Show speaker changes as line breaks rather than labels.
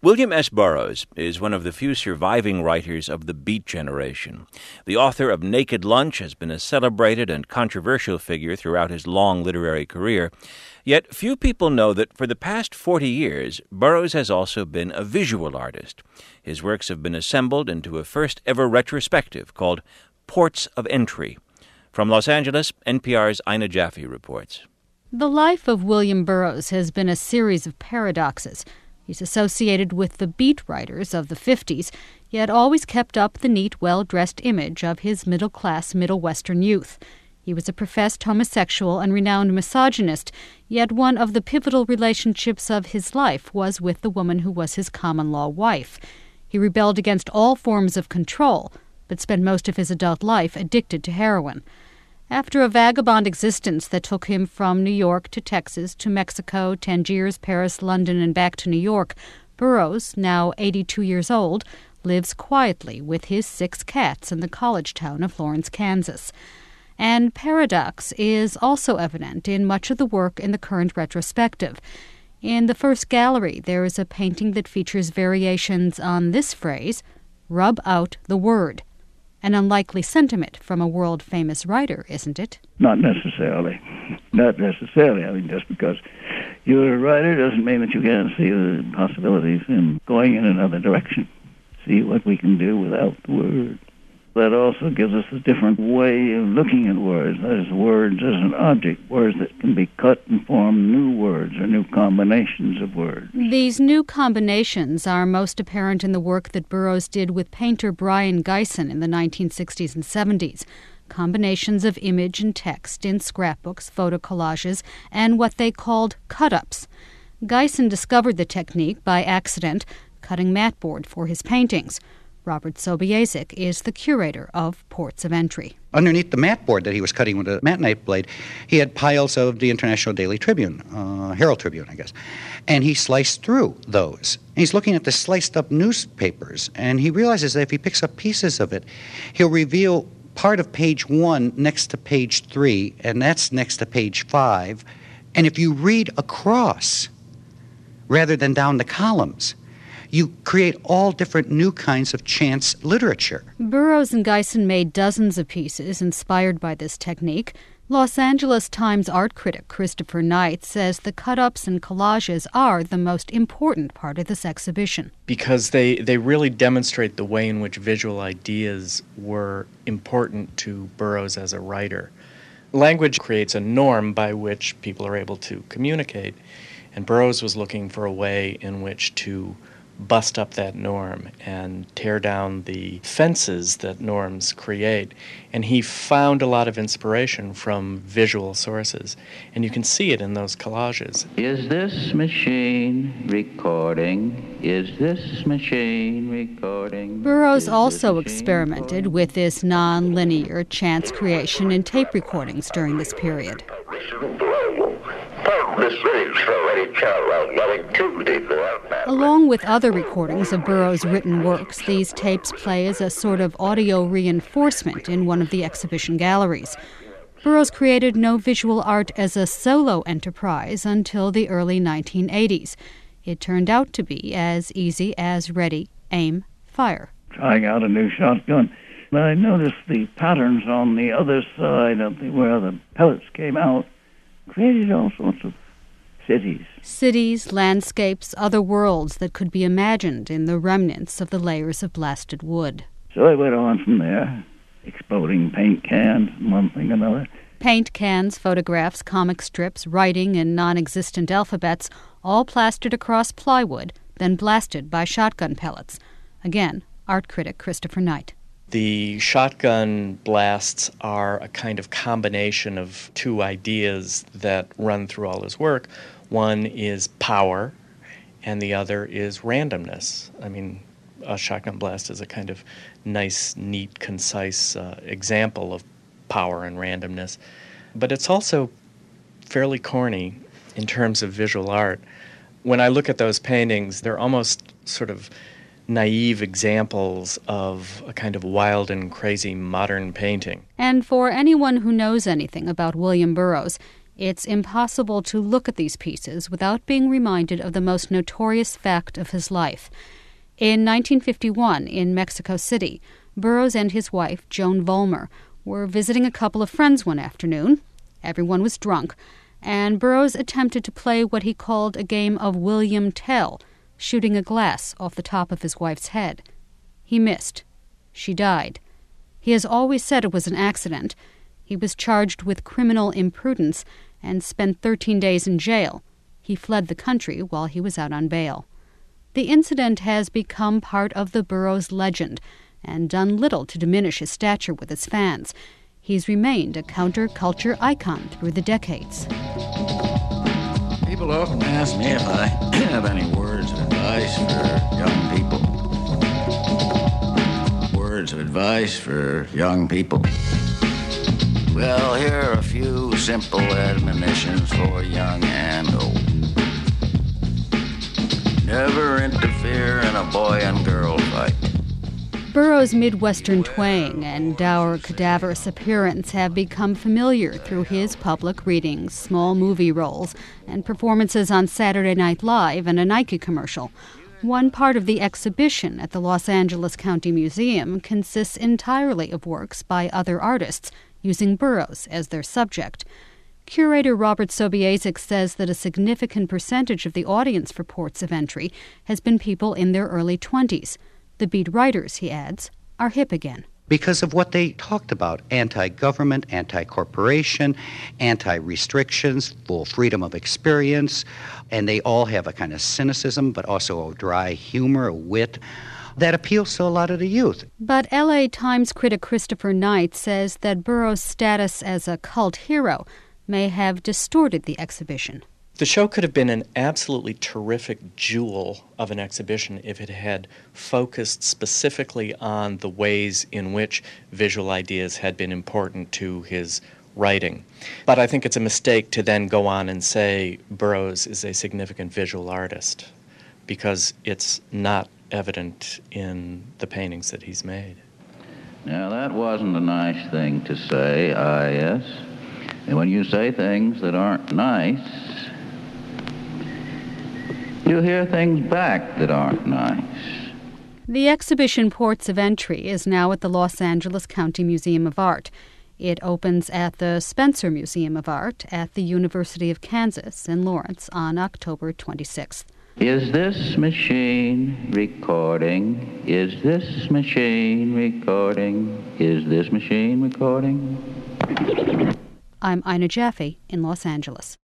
William S. Burroughs is one of the few surviving writers of the Beat generation. The author of Naked Lunch has been a celebrated and controversial figure throughout his long literary career. Yet few people know that for the past 40 years, Burroughs has also been a visual artist. His works have been assembled into a first-ever retrospective called Ports of Entry. From Los Angeles, NPR's Ina Jaffe reports.
The life of William Burroughs has been a series of paradoxes. He's associated with the Beat writers of the 50s, yet always kept up the neat, well-dressed image of his middle-class Middle Western youth. He was a professed homosexual and renowned misogynist, yet one of the pivotal relationships of his life was with the woman who was his common-law wife. He rebelled against all forms of control, but spent most of his adult life addicted to heroin. After a vagabond existence that took him from New York to Texas to Mexico, Tangiers, Paris, London, and back to New York, Burroughs, now 82 years old, lives quietly with his 6 cats in the college town of Lawrence, Kansas. And paradox is also evident in much of the work in the current retrospective. In the first gallery, there is a painting that features variations on this phrase, "Rub out the word." An unlikely sentiment from a world-famous writer, isn't it?
Not necessarily. Not necessarily. I mean, just because you're a writer doesn't mean that you can't see the possibilities in going in another direction. See what we can do without the word. That also gives us a different way of looking at words. That is, words as an object, words that can be cut and form new words or new combinations of words.
These new combinations are most apparent in the work that Burroughs did with painter Brion Gysin in the 1960s and 70s. Combinations of image and text in scrapbooks, photo collages, and what they called cut-ups. Gysin discovered the technique by accident, cutting matboard for his paintings. Robert Sobiezik is the curator of Ports of Entry.
Underneath the matboard that he was cutting with a mat knife blade, he had piles of the International Daily Tribune, Herald Tribune, I guess. And he sliced through those. He's looking at the sliced-up newspapers, and he realizes that if he picks up pieces of it, he'll reveal part of page 1 next to page 3, and that's next to page 5. And if you read across rather than down the columns, you create all different new kinds of chance literature.
Burroughs and Gysin made dozens of pieces inspired by this technique. Los Angeles Times art critic Christopher Knight says the cut-ups and collages are the most important part of this exhibition.
Because they really demonstrate the way in which visual ideas were important to Burroughs as a writer. Language creates a norm by which people are able to communicate, and Burroughs was looking for a way in which to bust up that norm and tear down the fences that norms create. And he found a lot of inspiration from visual sources, and you can see it in those collages.
Is this machine recording? Is this machine recording?
Burroughs also experimented with this non-linear chance creation in tape recordings during this period. Along with other recordings of Burroughs' written works, these tapes play as a sort of audio reinforcement in one of the exhibition galleries. Burroughs created no visual art as a solo enterprise until the early 1980s. It turned out to be as easy as ready, aim, fire.
Trying out a new shotgun. I noticed the patterns on the other side of where the pellets came out created all sorts of cities.
Cities, landscapes, other worlds that could be imagined in the remnants of the layers of blasted wood.
So I went on from there, exploding paint cans, one thing another.
Paint cans, photographs, comic strips, writing in non-existent alphabets, all plastered across plywood, then blasted by shotgun pellets. Again, art critic Christopher Knight.
The shotgun blasts are a kind of combination of two ideas that run through all his work. One is power, and the other is randomness. I mean, a shotgun blast is a kind of nice, neat, concise example of power and randomness. But it's also fairly corny in terms of visual art. When I look at those paintings, they're almost sort of naive examples of a kind of wild and crazy modern painting.
And for anyone who knows anything about William Burroughs, It's impossible to look at these pieces without being reminded of the most notorious fact of his life. In 1951, in Mexico City, Burroughs and his wife, Joan Vollmer, were visiting a couple of friends one afternoon. Everyone was drunk, and Burroughs attempted to play what he called a game of William Tell, shooting a glass off the top of his wife's head. He missed. She died. He has always said it was an accident. He was charged with criminal imprudence and spent 13 days in jail. He fled the country while he was out on bail. The incident has become part of the Burroughs legend and done little to diminish his stature with his fans. He's remained a counterculture icon through the decades.
People often ask me if I have any words of advice for young people. Words of advice for young people. Well, here are a few simple admonitions for young and old. Never interfere in a boy and girl fight.
Burroughs' Midwestern twang and dour, cadaverous appearance have become familiar through his public readings, small movie roles, and performances on Saturday Night Live and a Nike commercial. One part of the exhibition at the Los Angeles County Museum consists entirely of works by other artists, using Burroughs as their subject. Curator Robert Sobiezik says that a significant percentage of the audience for Ports of Entry has been people in their early 20s. The beat writers, he adds, are hip again.
Because of what they talked about, anti-government, anti-corporation, anti-restrictions, full freedom of experience, and they all have a kind of cynicism, but also a dry humor, a wit, that appeals to a lot of the youth.
But L.A. Times critic Christopher Knight says that Burroughs' status as a cult hero may have distorted the exhibition.
The show could have been an absolutely terrific jewel of an exhibition if it had focused specifically on the ways in which visual ideas had been important to his writing. But I think it's a mistake to then go on and say Burroughs is a significant visual artist, because it's not evident in the paintings that he's made.
Now, that wasn't a nice thing to say, yes. And when you say things that aren't nice, you hear things back that aren't nice.
The exhibition Ports of Entry is now at the Los Angeles County Museum of Art. It opens at the Spencer Museum of Art at the University of Kansas in Lawrence on October 26th.
Is this machine recording? Is this machine recording? Is this machine recording?
I'm Ina Jaffe in Los Angeles.